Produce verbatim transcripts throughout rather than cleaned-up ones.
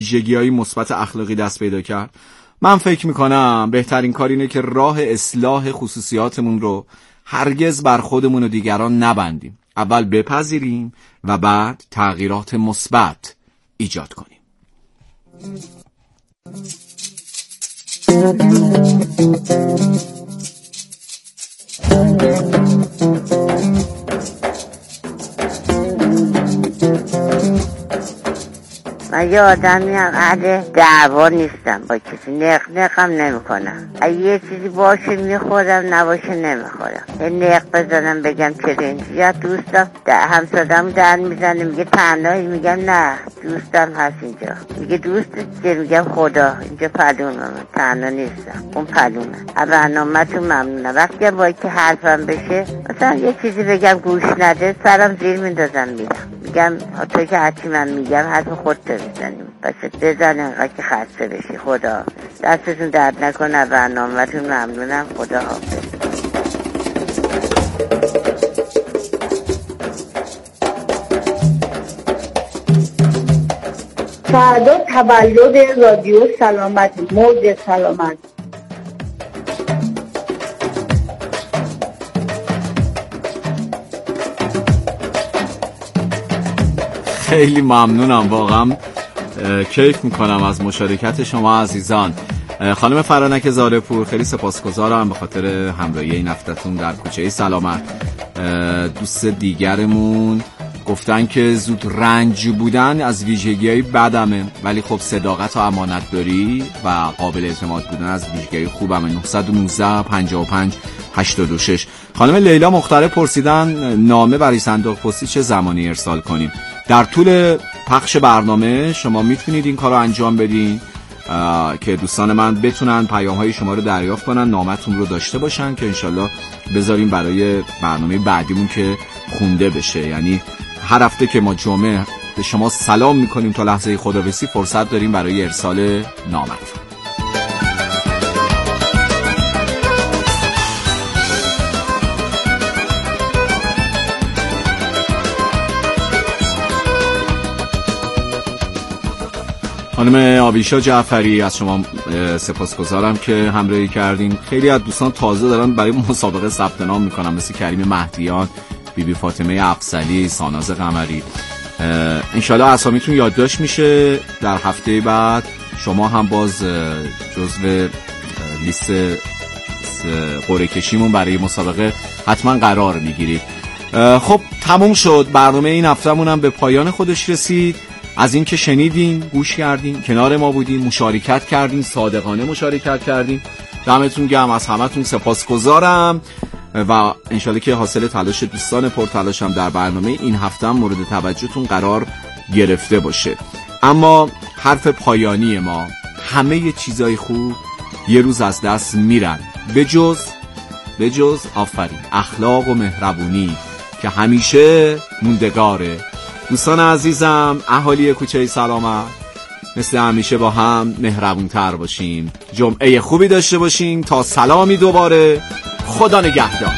ویژگی‌های مثبت اخلاقی دست پیدا کرد. من فکر میکنم بهترین کار اینه که راه اصلاح خصوصیاتمون رو هرگز بر خودمون و دیگران نبندیم. اول بپذیریم و بعد تغییرات مثبت ایجاد کنیم. من یه آدمی هم اهل دعوا نیستم، با کسی نق نقم نمی کنم. اگه یه چیزی باشه میخورم، نباشه نمیخورم. یه نق بزنم بگم چرا اینجا، یا دوستم همسادم در میزنه میگه تنهایی، میگم نه دوستم هست اینجا. میگه دوستت چیه؟ میگم خدا اینجا پلومه، تنها نیستم، اون پلومه. برنامه‌تون ممنونم. وقتی هم باید که حرفم بشه مثلا یه چیزی بگم گوش نده، سرم زیر میندازم میرم، میگم تو که هرچی من میگم حرف خودت بزنیم، پس بزن انقدر که خسته بشی. خدا دستتون درد نکنه، برنامه‌تون ممنونم. خدا حافظ. فردا تولد رادیو سلامت، موج سلامت. خیلی ممنونم، واقعا کیف میکنم از مشارکت شما عزیزان. خانم فرانک زارپور خیلی سپاسگزارم به خاطر همراهی این هفته‌تون در کوچه سلامت. دوست دیگرمون گفتن که زود رنج بودن از ویژگی‌های بدمه، ولی خب صداقت و امانتداری و قابل اعتماد بودن از ویژگی‌های خوبمه. نه یک نه پنجاه و پنج هشتاد و شش. خانم لیلا مختار پرسیدن نامه برای صندوق پستی چه زمانی ارسال کنیم؟ در طول پخش برنامه شما میتونید این کار رو انجام بدین که دوستان من بتونن پیام‌های شما رو دریافت کنن، نامتون رو داشته باشن که انشالله بذاریم برای برنامه بعدیمون که خونده بشه. یعنی هر هفته که ما جمعه به شما سلام میکنیم تا لحظه خداحافظی فرصت داریم برای ارسال نامتون. خانم آبیشا جعفری از شما سپاسگزارم که همراهی کردین. خیلی از دوستان تازه دارن برای مسابقه ثبت نام میکنن، مثل کریم مهدیان، بی بی فاطمه افضلی، ساناز قمری. انشالله اسامیتون یادداشت میشه. در هفته بعد شما هم باز جزو لیست قرعه کشیمون برای مسابقه حتما قرار میگیرید. خب تموم شد برنامه این هفته‌مون هم به پایان خودش رسید. از این که شنیدین، گوش کردین، کنار ما بودین، مشارکت کردین، صادقانه مشارکت کردین، دمتون گرم. از همتون سپاسگزارم و انشالله که حاصل تلاش دوستان پرتلاشم در برنامه این هفته هم مورد توجهتون قرار گرفته باشه. اما حرف پایانی ما، همه چیزای خوب یه روز از دست میرن به جز به جز آفرین اخلاق و مهربونی که همیشه موندگاره. دوستان عزیزم، اهالی کوچه سلامت، مثل همیشه با هم مهربون‌تر باشیم. جمعه خوبی داشته باشیم. تا سلامی دوباره. خدا نگهدار.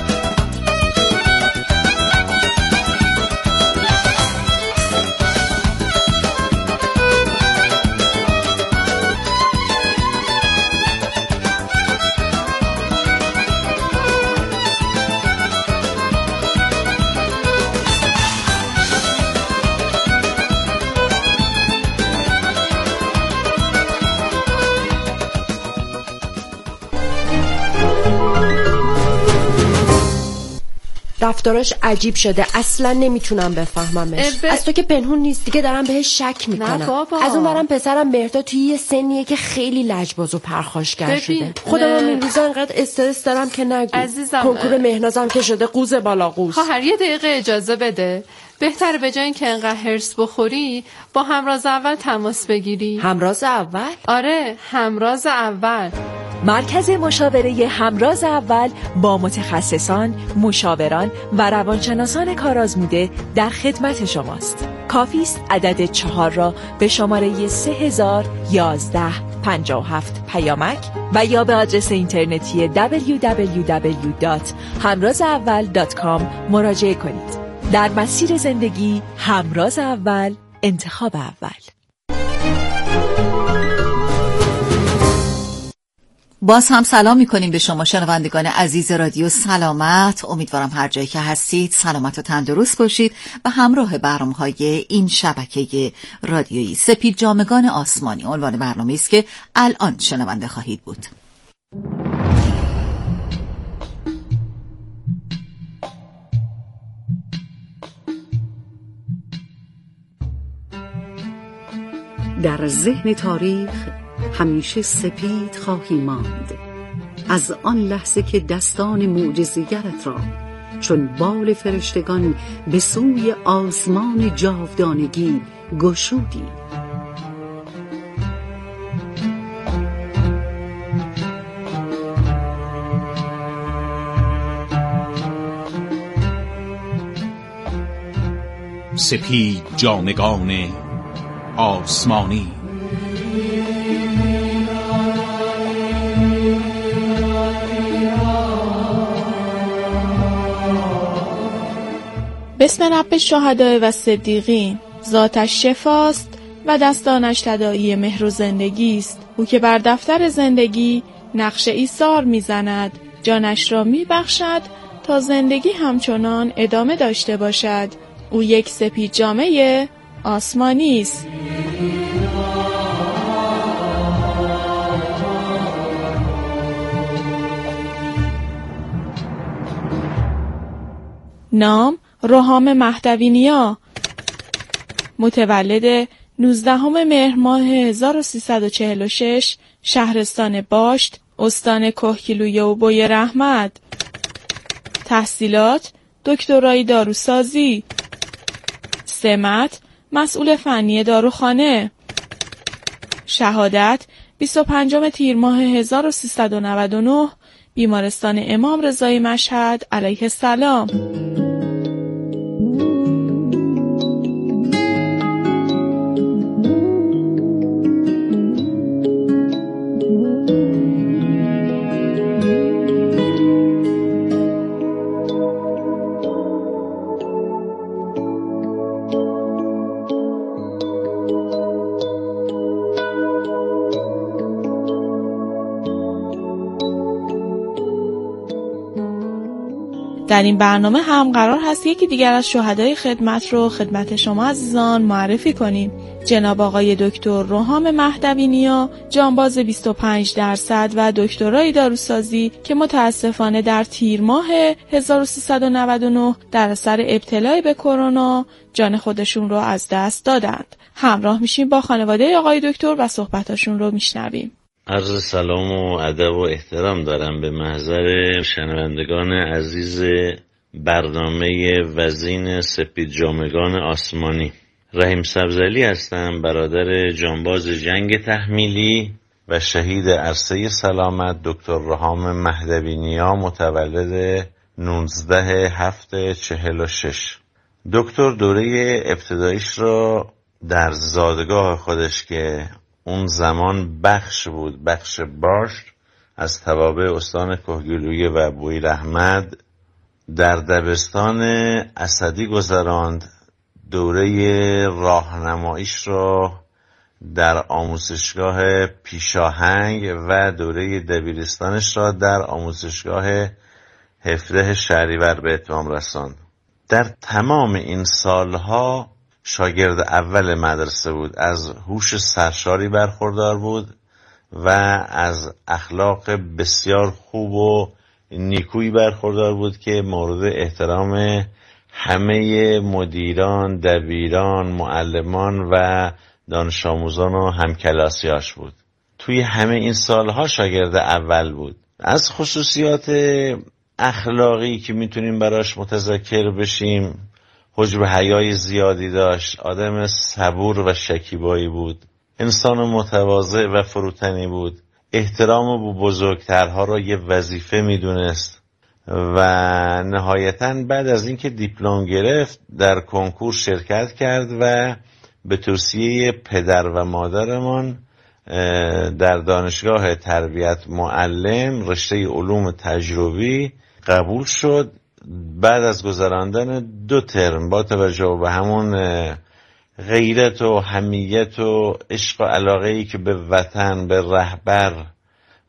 رفتاراش عجیب شده، اصلا نمیتونم بفهممش. ب... از تو که پنهون نیست دیگه، دارم بهش شک میکنم. از اون برم پسرم بهتا توی یه سنیه که خیلی لجباز و پرخاشگر شده. خودم هم این روزا انقدر استرس دارم که نگو. عزیزم کنکور مهنازم که شده قوز بالا قوز. خواهر یه دقیقه اجازه بده. بهتره به جای اینکه انقدر هرس بخوری با همراز اول تماس بگیری. همراز اول؟ آره، همراز اول. مرکز مشاوره همراز اول با متخصصان، مشاوران و روانشناسان کارآزموده در خدمت شماست. کافی است عدد چهار را به شماره سه هزار و یازده پنجاه و هفت پیامک و یا به آدرس اینترنتی دبلیو دبلیو دبلیو دات همراز اول دات کام مراجعه کنید. در مسیر زندگی همراز اول، انتخاب اول. باز هم سلام میکنیم به شما شنوندگان عزیز رادیو سلامت. امیدوارم هر جایی که هستید سلامت و تندرست باشید و همراه برنامه‌های این شبکه رادیویی سپید جامگان آسمانی عنوان برنامه‌ای است که الان شنونده خواهید بود. در ذهن تاریخ همیشه سپید خواهی ماند، از آن لحظه که دستان معجزه‌گرت را چون بال فرشتگان به سوی آسمان جاودانگی گشودی. سپید جامگان آسمانی. بسم رب الشهداء و صدیقین. ذاتش شفاست و دستانش تداعی مهر و زندگی است. او که بر دفتر زندگی نقش ایثار میزند، جانش را میبخشد تا زندگی همچنان ادامه داشته باشد. او یک سپید جامه آسمانی است. نام رهام مهدوی نیا، متولد نوزدهم مهر ماه هزار و سیصد و چهل و شش، شهرستان باشت، استان کهگیلویه و بوی رحمت. تحصیلات دکترای داروسازی. سمت مسئول فنی داروخانه. شهادت بیست و پنجم تیر ماه هزار و سیصد و نود و نه، بیمارستان امام رضایی مشهد علیه السلام. در این برنامه هم قرار هست یکی دیگر از شهدای خدمت رو خدمت شما عزیزان معرفی کنیم. جناب آقای دکتر رهام مهدوی نیا، جانباز بیست و پنج درصد و دکترای داروسازی که متاسفانه در تیر ماه هزار و سیصد و نود و نه در اثر ابتلا به کرونا جان خودشون رو از دست دادند. همراه میشیم با خانواده آقای دکتر و صحبتاشون رو میشنویم. عرض سلام و ادب و احترام دارم به محضر شنوندگان عزیز برنامه وزین سپید جامگان آسمانی. رحیم سبزعلی هستم، برادر جانباز جنگ تحمیلی و شهید عرصه سلامت دکتر رهام مهدوی نیا، متولد نوزده هفت چهل و شش. دکتر دوره ابتداییش را در زادگاه خودش که اون زمان بخش بود، بخش باشت، از توابع استان کهگیلویه و بوی رحمت، در دبستان اسدی گذراند. دوره راهنماییش را در آموزشگاه پیشاهنگ و دوره دبیرستانش را در آموزشگاه هفده شهریور به اتمام رساند. در تمام این سالها شاگرد اول مدرسه بود، از هوش سرشاری برخوردار بود و از اخلاق بسیار خوب و نیکویی برخوردار بود که مورد احترام همه مدیران، دبیران، معلمان و دانش آموزان و همکلاسیاش بود. توی همه این سالها شاگرد اول بود. از خصوصیات اخلاقی که میتونیم براش متذکر بشیم، حجب حیای زیادی داشت، آدم صبور و شکیبایی بود، انسان متواضع و فروتنی بود، احترام به بزرگترها را یه وظیفه میدونست و نهایتاً بعد از اینکه دیپلم گرفت در کنکور شرکت کرد و به توصیه پدر و مادرمان در دانشگاه تربیت معلم رشته علوم تجربی قبول شد. بعد از گذراندن دو ترم با توجه به همون غیرت و حمیت و عشق و علاقه‌ای که به وطن، به رهبر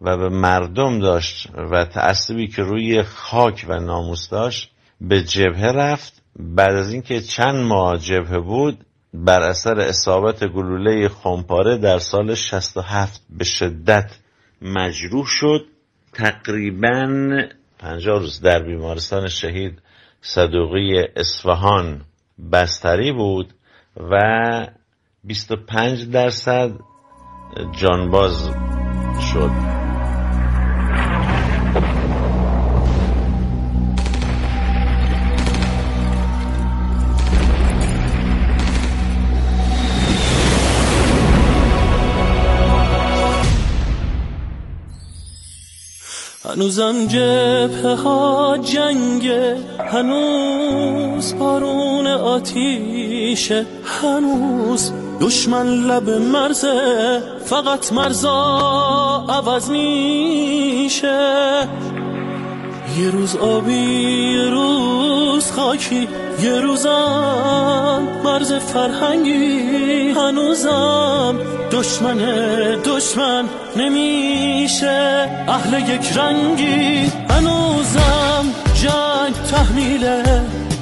و به مردم داشت و تعصبی که روی خاک و ناموس داشت به جبهه رفت. بعد از اینکه چند ماه جبهه بود بر اثر اصابت گلوله خمپاره در سال شصت و هفت به شدت مجروح شد. تقریباً پنجاه روز در بیمارستان شهید صدوقی اصفهان بستری بود و بیست و پنج درصد جانباز شد. هنوزم جبهه ها جنگه، هنوز بارون آتیشه، هنوز دشمن لب مرزه، فقط مرزا عوض میشه. یه روز آبی، یه روز خاکی، یه روزم مرز فرهنگی، هنوزم دشمن دشمن نمیشه اهل یک رنگی، هنوزم جنگ تحمیله،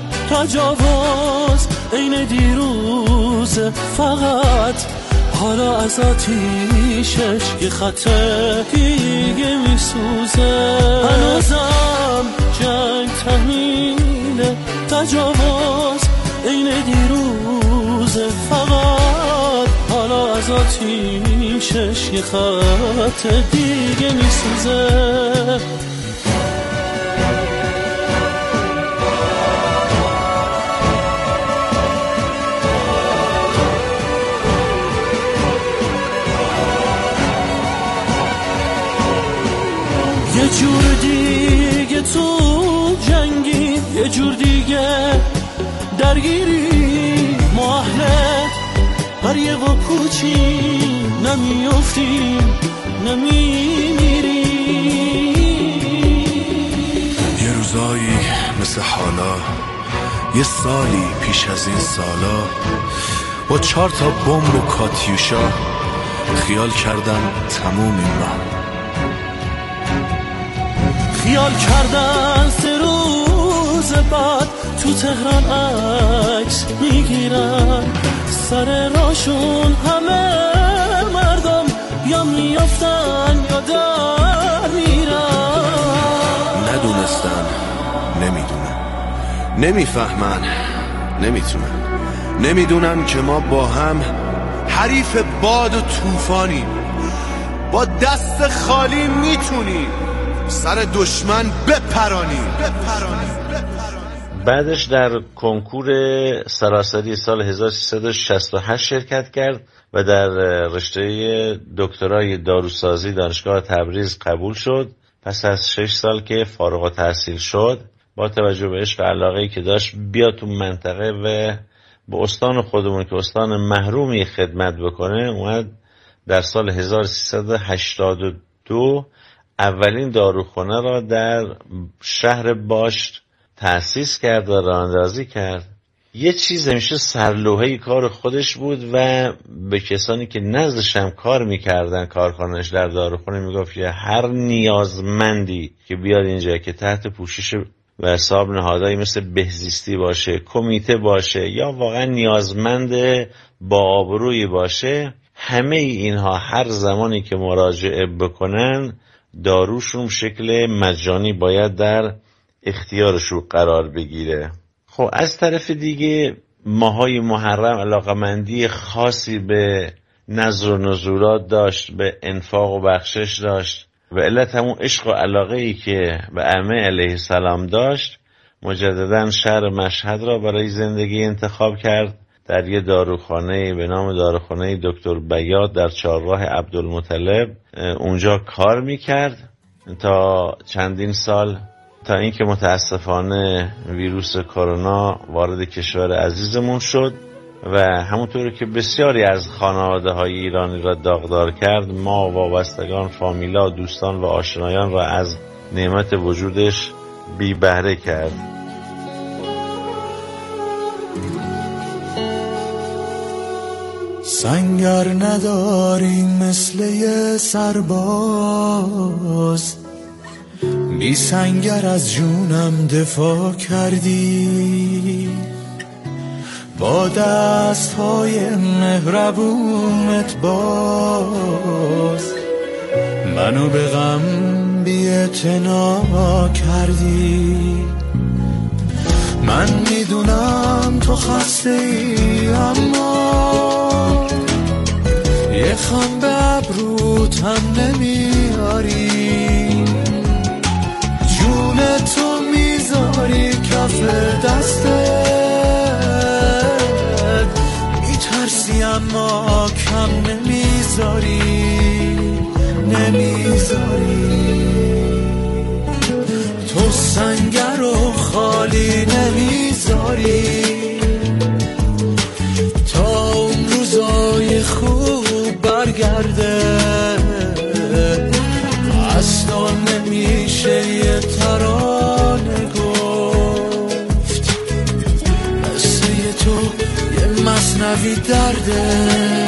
تجاوز عین دیروز، فقط حالا از آتیشش یه خط دیگه میسوزه. هنوزم جنگ تحمیله، تجاوز عین دیروز، فقط حالا از آتیشش یه خط دیگه میسوزه. یه جور دیگه تو جنگی، یه جور دیگه درگیری، ما اهل قریه و کوچی نمیافتیم نمیمیریم. یه روزایی مثل حالا، یه سالی پیش از این سالا، با چهار تا بمب و کاتیوشا خیال کردم تمومیم ما. خیال کردن سه روز بعد تو تهران عکس میگیرن، سر راشون همه مردم یا میافتن یا در میرن. ندونستن، نمیدونن، نمیفهمن، نمیتونن، نمیدونن که ما با هم حریف باد و طوفانیم، با دست خالی میتونیم سر دشمن بپرانیم. بعدش در کنکور سراسری سال هزار و سیصد و شصت و هشت شرکت کرد و در رشته دکترای داروسازی دانشگاه تبریز قبول شد. پس از شش سال که فارغ التحصیل شد، با توجه به عشق و علاقه‌ای که داشت بیاد تو منطقه و به استان خودمون که استان محرومی خدمت بکنه، اومد در سال هزار و سیصد و هشتاد و دو اولین داروخانه را در شهر باشت تأسیس کرد و راهاندازی کرد. یه چیز همیشه سرلوحه کار خودش بود و به کسانی که نزدش هم کار میکردن کارخانهش در داروخانه میگفت که هر نیازمندی که بیاد اینجا که تحت پوشش و حساب نهادهایی مثل بهزیستی باشه، کمیته باشه یا واقعا نیازمند با آبرویی باشه، همه اینها هر زمانی که مراجعه بکنن داروشون شکل مجانی باید در اختیارشون قرار بگیره. خب از طرف دیگه ماهای محرم علاقمندی خاصی به نظر و نزولات داشت، به انفاق و بخشش داشت و علت همون عشق و علاقه‌ای که به ائمه علیه السلام داشت، مجددا شهر مشهد را برای زندگی انتخاب کرد. در یه داروخانه به نام داروخانه دکتر بیات در چهارراه عبدالمطلب اونجا کار میکرد تا چندین سال، تا اینکه متاسفانه ویروس کرونا وارد کشور عزیزمون شد و همونطور که بسیاری از خانواده های ایرانی را داغدار کرد، ما وابستگان، فامیلا، دوستان و آشنایان را از نعمت وجودش بی بهره کرد. سنگر نداریم مثل یه سرباز، بی سنگر از جونم دفاع کردی، با دست های مهربونت باز منو به غم بی اعتنا کردی. من میدونم تو خسته ای اما یه خم به ابروت هم نمیاری، جون تو میذاری کف دستت، میترسی اما کم نمیذاری نمیذاری. تو سنگر رو خالی نمیذاری تا اون روزای خوب برگرده، اصلا نمیشه یه ترانه گفت مثل یه تو یه مثنوی درده.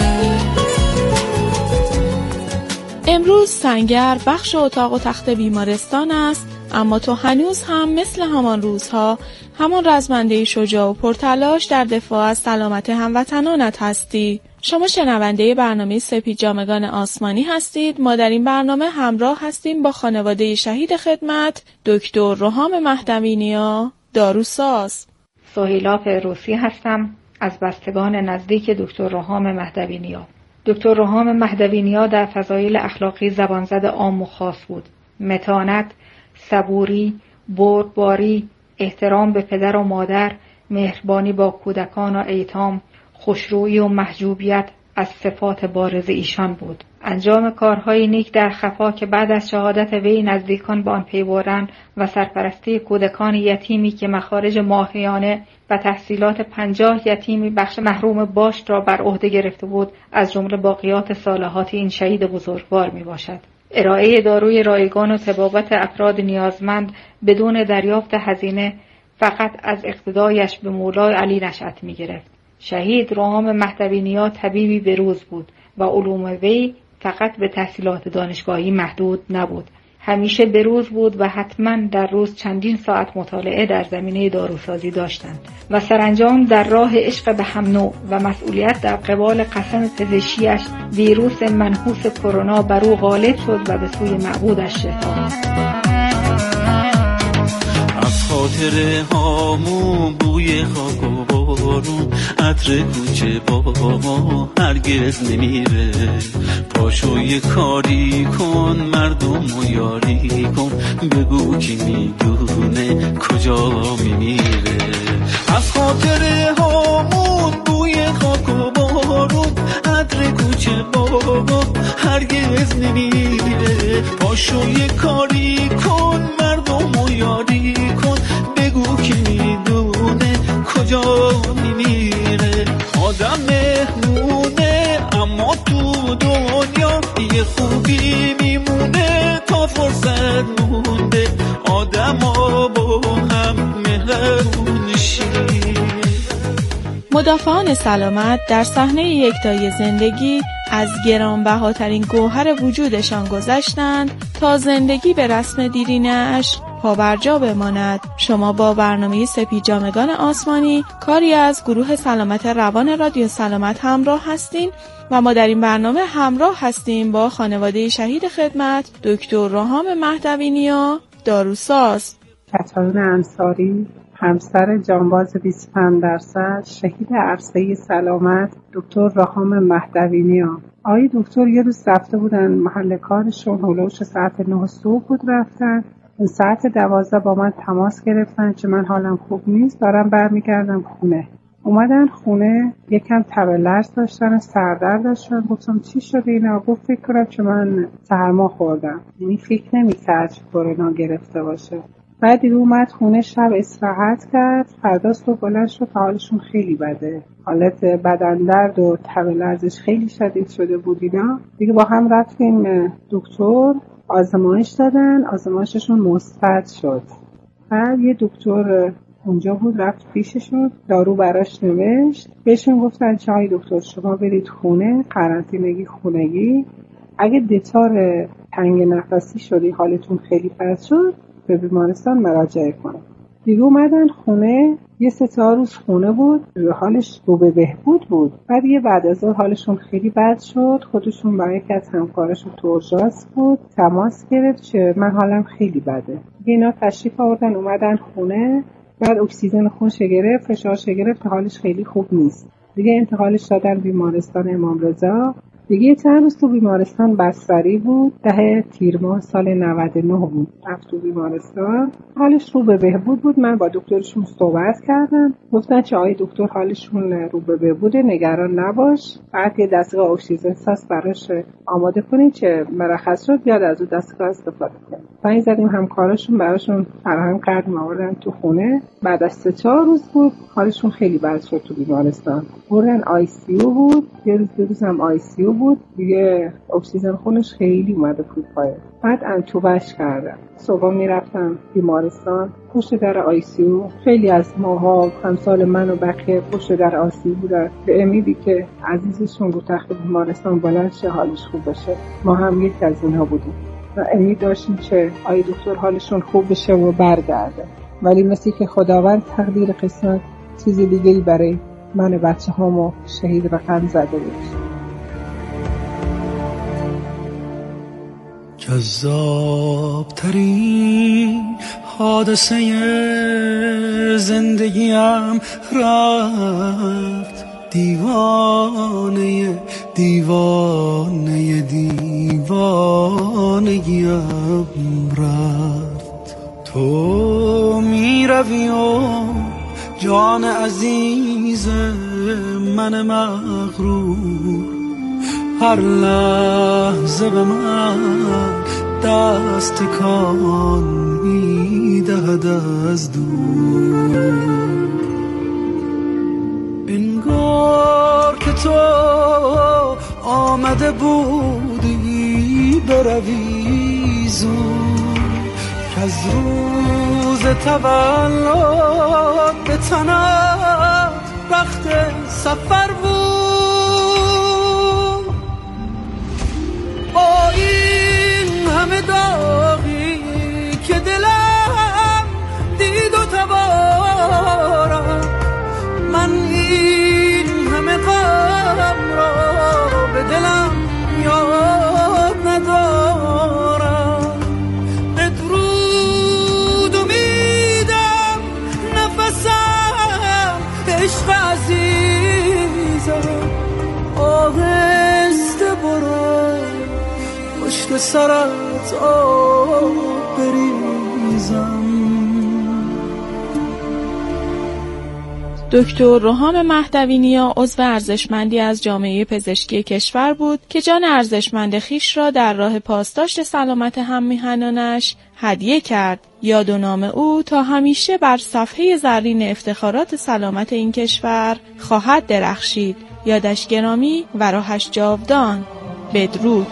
امروز سنگر بخش اتاق و تخت بیمارستان است، اما تو هنوز هم مثل همان روزها همان رزمنده شجاع و پرتلاش در دفاع از سلامت هموطنانت هستی. شما شنونده برنامه سپید جامگان آسمانی هستید. ما در این برنامه همراه هستیم با خانواده شهید خدمت دکتر رهام مهدوی نیا، داروساز. سهیلا فیروسی هستم از بستگان نزدیک دکتر رهام مهدوی نیا. دکتر رهام مهدوی نیا در فضایل اخلاقی زبانزد عام و خاص بود. متانت، صبوری، بردباری، احترام به پدر و مادر، مهربانی با کودکان و ایتام، خوشرویی و محجوبیت از صفات بارز ایشان بود. انجام کارهای نیک در خفا که بعد از شهادت وی نزدیکان به آن پی بردند و سرپرستی کودکان یتیمی که مخارج ماهیانه و تحصیلات پنجاه یتیمی بخش محروم باشت را بر عهده گرفته بود، از جمله باقیات صالحات این شهید بزرگوار می باشد. ارائه داروی رایگان و طبابت افراد نیازمند بدون دریافت هزینه فقط از اقتدایش به مولای علی نشأت می گرفت. شهید رهام مهدوی نیا طبیبی بروز بود و علوم وی فقط به تحصیلات دانشگاهی محدود نبود. همیشه بروز بود و حتما در روز چندین ساعت مطالعه در زمینه داروسازی داشتند و سرانجام در راه عشق به هم نوع و مسئولیت در قبال قسم پزشکیش ویروس منحوس کرونا بر او غالب شد و به سوی معبودش شتافت. از خاطر هامون بوی خاک و بارون عطر کوچه بابا هرگز نمیره، پاشو یه کاری کن مردم و یاری کن، بگو کی میدونه کجا میمیره. از خاطر هامون بوی خاک و بارون عطر کوچه بابا هرگز نمیره، پاشو یه کاری کن مردم و یاری کن، بگو کی میدونه کجا میمیره. آدم مهمونه اما تو دنیا یه خوبی میمونه تا فرصت مونده، آدم ها با هم مهربون شیم. مدافعان سلامت در صحنه یکتایی زندگی از گرانبهاترین گوهر وجودشان گذشتند تا زندگی به رسم دیرینه‌اش پابرجا بماند. شما با برنامه سپید جامگان آسمانی، کاری از گروه سلامت روان رادیو سلامت همراه هستین و ما در این برنامه همراه هستیم با خانواده شهید خدمت دکتر رهام مهدوی نیا، داروساز. کتایون انصاری، همسر جانباز بیست و پنج درصد، شهید عرصه سلامت دکتر رهام مهدوی نیا. آقای دکتر یه روز رفته بودن محل کارشون، هلوش ساعت نه صبح بود رفتن. ساعت دوازده با من تماس گرفتن که من حالم خوب نیست، دارم برمیگردم خونه. اومدن خونه، یکم تب لرز داشتن، سردرد داشتن. گفتم چی شده اینا؟ گفت فکر کنم که من سرما خوردم. یعنی فکر نمی‌کرد که کرونا گرفته باشه. بعد دیگه اومد خونه، شب استراحت کرد، فردا صبح بلند شد، حالشون خیلی بده، حالت بدن درد و تب لرزش خیلی شدید شده بود اینا. دیگه با هم رفتیم دکتر، آزمایش دادن، آزمایششون مثبت شد. بعد یه دکتر اونجا بود، رفت پیششون، دارو براش نوشت. بهشون گفتن چه آقای دکتر شما برید خونه، قرنطینگی خونگی، اگه دچار تنگ نفسی شدی، حالتون خیلی بد شد، به بیمارستان مراجعه کنید. دیگه اومدن خونه، یه سه چهار روز خونه بود، حالش رو به بهبود بود. بعد یه بعد از اون حالشون خیلی بد شد، خودشون با یکی از همکارشون تو اورژانس بود، تماس گرفت که من حالم خیلی بده. اینا تشریف آوردن اومدن خونه، بعد اکسیژن خونش گرفت، فشارش گرفت، حالش خیلی خوب نیست. دیگه انتقالش دادن بیمارستان امام رضا. دیگه چند روز تو بیمارستان بستری بود، ده تیر ماه سال نود و نه بود، رفت تو بیمارستان، حالش رو به بهبود بود. من با دکترشون صحبت کردم، گفتن که آقای دکتر حالشون رو به بهبوده، نگران نباش، بعد یه دستگاه اکسیژن ساز براش آماده کنید که مرخص شد بیاد از اون دستگاه استفاده کنه. زنگ زدیم همکاراشون براشون فراهم کردیم، آوردن تو خونه. بعد از سه چهار روز بود حالشون خیلی بد شد تو بیمارستان، بردن آی سی یو بود، یه روز دو روز هم آی سی یو بود، دیگه اکسیژن خونش خیلی اومده بود پایین. بعد انتوبش کردم. صبح میرفتم بیمارستان، پشت در آی سی یو خیلی از ماها همسال من و بقیه پشت در آی سی یو بودن، به امیدی که عزیزشون رو تخت بیمارستان بلند شه، حالش خوب بشه. ما هم یک از اینها بودیم و امید داشتیم که آی دکتر حالشون خوب بشه و برگرده. ولی مثل که خداوند تقدیر قسمت چیز دیگری برای من و بچه هامو شهید رقم زده بود. جذاب ترین حادثه زندگیم رفت، دیوانه دیوانه دیوانگیم رفت. تو می روی و جان عزیز من مغرور، هر لحظه به من دست کان می دهد از دور. انگار که تو آمده بودی بروی زود، که از روز تولد به تنم وقت سفر بود. با این همه داغی که دلم دید و تبارم، من این همه غم را به دلم یاد ندارم. بدرود امیدم نفسم عشق عزیزم، آهسته برو پشت سرت آب بریزم. دکتر رهام مهدوی نیا عضو ارزشمندی از جامعه پزشکی کشور بود که جان ارزشمند خیش را در راه پاسداشت سلامت هم‌میهنانش هدیه کرد. یاد و نام او تا همیشه بر صفحه زرین افتخارات سلامت این کشور خواهد درخشید. یادش گرامی و راهش جاودان. بدرود.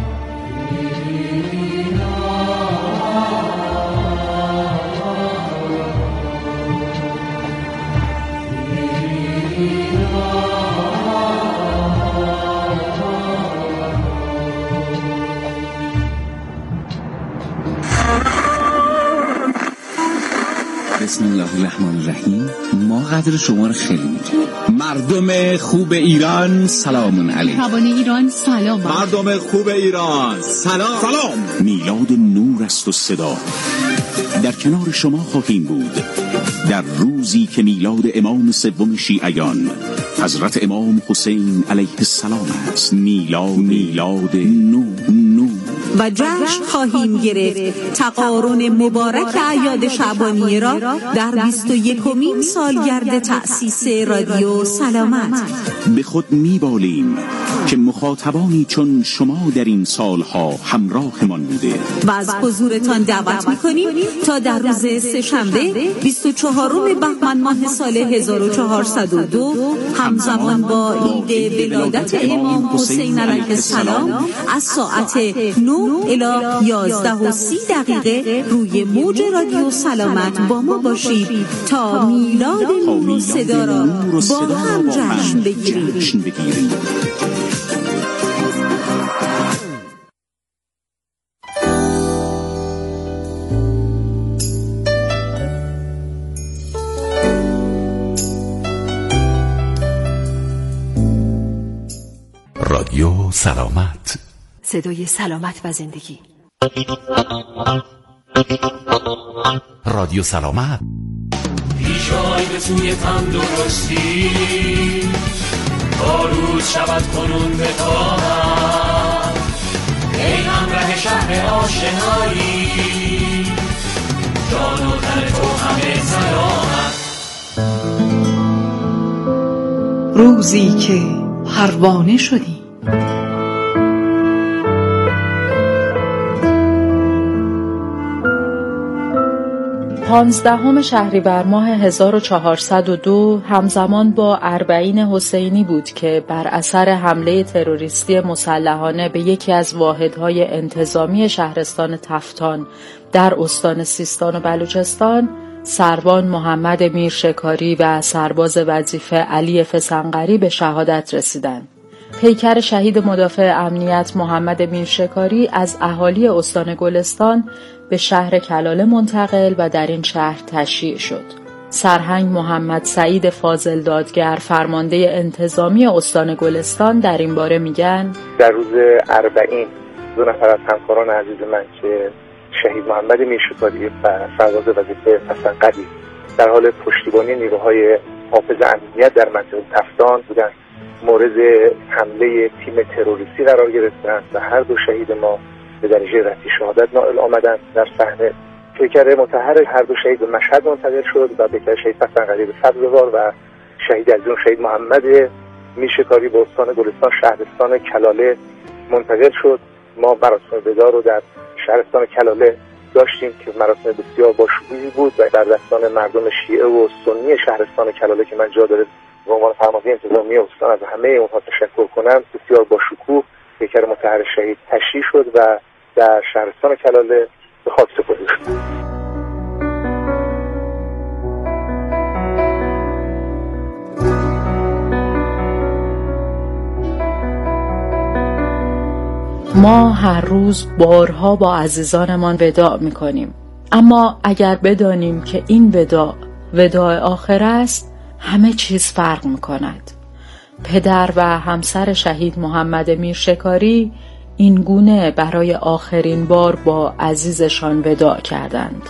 بسم الله الرحمن الرحیم. ما قدر شما رو خیلی می‌دونیم. مردم خوب ایران سلام علیکم. مردم ایران سلام. مردم خوب ایران سلام. سلام. میلاد نور است و صدا. در کنار شما خواهیم بود در روزی که میلاد امام سوم شیعیان حضرت امام حسین علیه السلام است. میلاد میلاد نو نو و جشن خواهیم گرفت تقارن مبارک اعیاد شعبانیه را در بیست و یکمین سالگرد تأسیس رادیو سلامت. به خود میبالیم که مخاطبانی چون شما در این سالها همراهمان بوده و از حضورتان دعوت می‌کنیم تا در روز سه‌شنبه بیست و چهارم بهمن ماه سال هزار و چهارصد و دو همزمان با عید ولادت امام حسین علیه السلام از ساعت نه الی یازده و سی دقیقه روی موج رادیو سلامت با ما باشید تا میلاد نور و صدا را با هم جشن بگیریم. رادیو سلامت، صدای سلامت و زندگی. رادیو سلامت. پیشای به سوی تندرستی تا روز شود کنون به تاهم، ای همراه شهر آشنایی جان و تن تو همه سلامت. روزی که پروانه شدی پانزدهم شهریور ماه هزار و چهارصد و دو همزمان با اربعین حسینی بود که بر اثر حمله تروریستی مسلحانه به یکی از واحدهای انتظامی شهرستان تفتان در استان سیستان و بلوچستان سروان محمد میرشکاری و سرباز وظیفه علی فسنقری به شهادت رسیدند. پیکر شهید مدافع امنیت محمد میرشکاری از اهالی استان گلستان به شهر کلاله منتقل و در این شهر تشییع شد. سرهنگ محمد سعید فاضل دادگر فرمانده انتظامی استان گلستان در این باره میگن در روز اربعین دو نفر از همکاران عزیز من که شهید محمد میرشکاری و سرباز وظیفه فسنقری در حال پشتیبانی نیروهای حافظ امنیت در منطقه تفتان بودند مورد حمله تیم تروریستی قرار گرفتند و هر دو شهید ما به درجه رفیع شهادت نائل آمدند. در صحنه پیکر مطهر هر دو شهید به مشهد منتقل شد و پیکر شهید فسنقری به سبزوار و شهید عزیزم شهید محمد میرشکاری به استان گلستان شهرستان کلاله منتقل شد. ما مراسم وداع رو در شهرستان کلاله داشتیم که مراسم بسیار باشکوهی بود و در دستان مردم شیعه و سنی شهرستان کلاله که من جا داره به عنوان فرمانده انتظامی استان از همه اونها تشکر کنم، بسیار باشکوه پیکر مطهر شهید تشییع شد و در شهرستان کلاله به خاک سپرده شد. ما هر روز بارها با عزیزانمان وداع می‌کنیم، اما اگر بدانیم که این وداع وداع آخر است همه چیز فرق می‌کند. پدر و همسر شهید محمد میرشکاری این گونه برای آخرین بار با عزیزشان وداع کردند.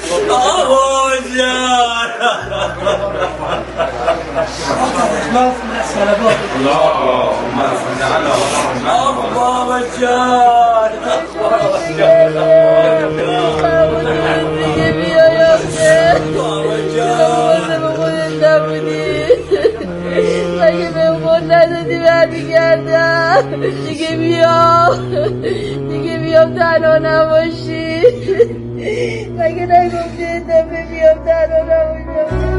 مگه به اون ندادی برمیگردم دیگه بیام دیگه بیام تنها نباشی مگه نگفتی دفعه بیام تنها نباشم.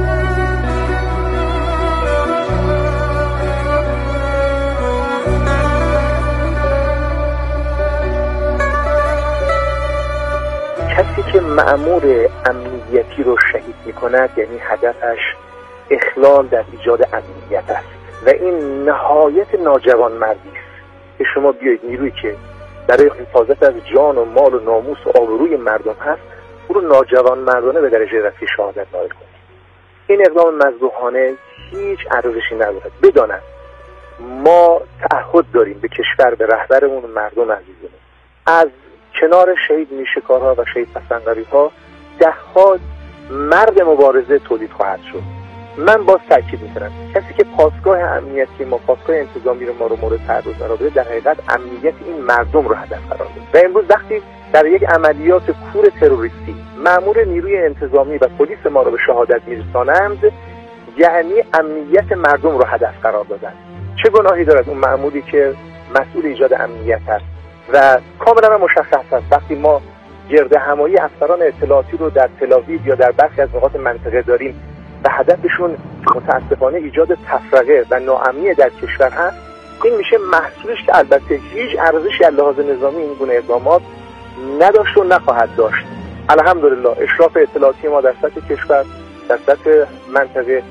کسی که مأمور امنیتی رو شهید میکند یعنی هدفش اخلال در ایجاد امنیت است و این نهایت ناجوانمردی است که شما بیایید نیرویی که برای حفاظت از جان و مال و ناموس و آبروی مردم هست او رو ناجوانمردانه به درجه رفیع شهادت نائل کنید. این اقدام مذبوحانه هیچ ارزشی ندارد. بدانند ما تعهد داریم به کشور، به رهبرمون و مردم عزیزمون. از کنار شهید میرشکارها و شهید فسنقری‌ها ده‌ها مرد مبارزه تولید خواهد شد. من باز تاکید می‌کنم کسی که پاسگاه امنیتی ما، پاسگاه انتظامی رو ما رو مورد تعرض قرار بده، در حقیقت امنیت این مردم رو هدف قرار داده. و امروز وقتی در یک عملیات کور تروریستی مأمور نیروی انتظامی و پلیس ما رو به شهادت میرسانند، یعنی امنیت مردم رو هدف قرار دادن. چه گناهی دارد اون مأموری که مسئول ایجاد امنیت است و کاملا مشخص است وقتی ما گرد همایی افسران اطلاعاتی رو در تل‌آویو یا در برخی از نقاط منطقه داریم و هدفشون متاسفانه ایجاد تفرقه و ناامنی در کشور هست، این میشه محصولش که البته هیچ ارزشی از لحاظ نظامی این گونه اقدامات نداشت و نخواهد داشت. الحمدلله اشراف اطلاعاتی ما در سطح کشور، در سطح منطقه